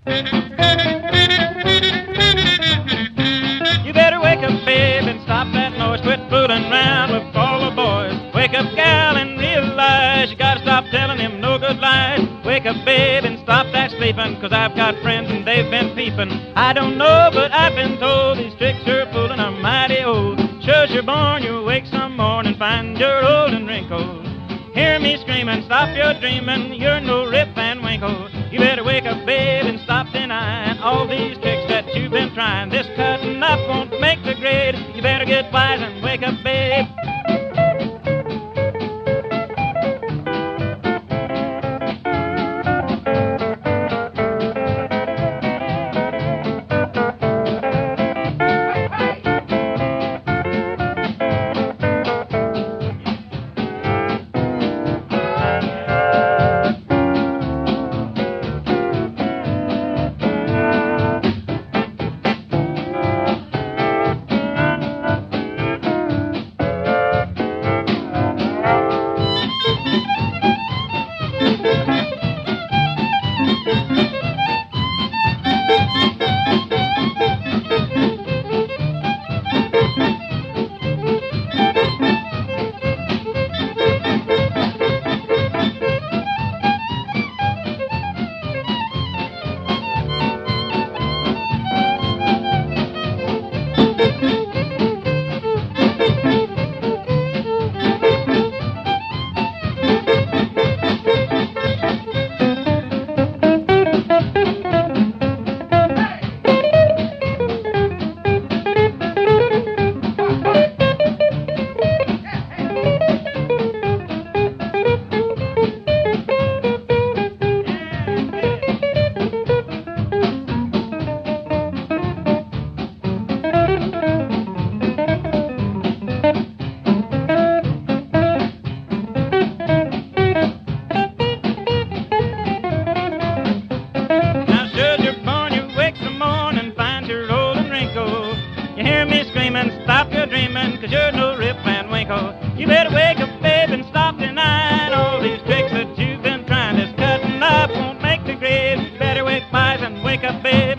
You better wake up, babe, and stop that noise. Quit fooling around with all the boys. Wake up, gal, and realize you gotta stop telling them no good lies. Wake up, babe, and stop that sleeping, 'cause I've got friends and they've been peeping. I don't know, but I've been told these tricks you're pulling are mighty old. Sure as you're born, you'll wake some morning, find you're old and wrinkled. Hear me screaming, stop your dreaming, you're no Rip Van Winkle. You better wake up, babe, and stop denying all these tricks that you've been trying. This cutting up won't make the grade. You better get wise and wake up, babe. You hear me screaming, stop your dreaming, 'cause you're no Rip Van Winkle. You better wake up, babe, and stop denying all these tricks that you've been trying. This cutting up won't make the grade. You better wake wise and wake up, babe.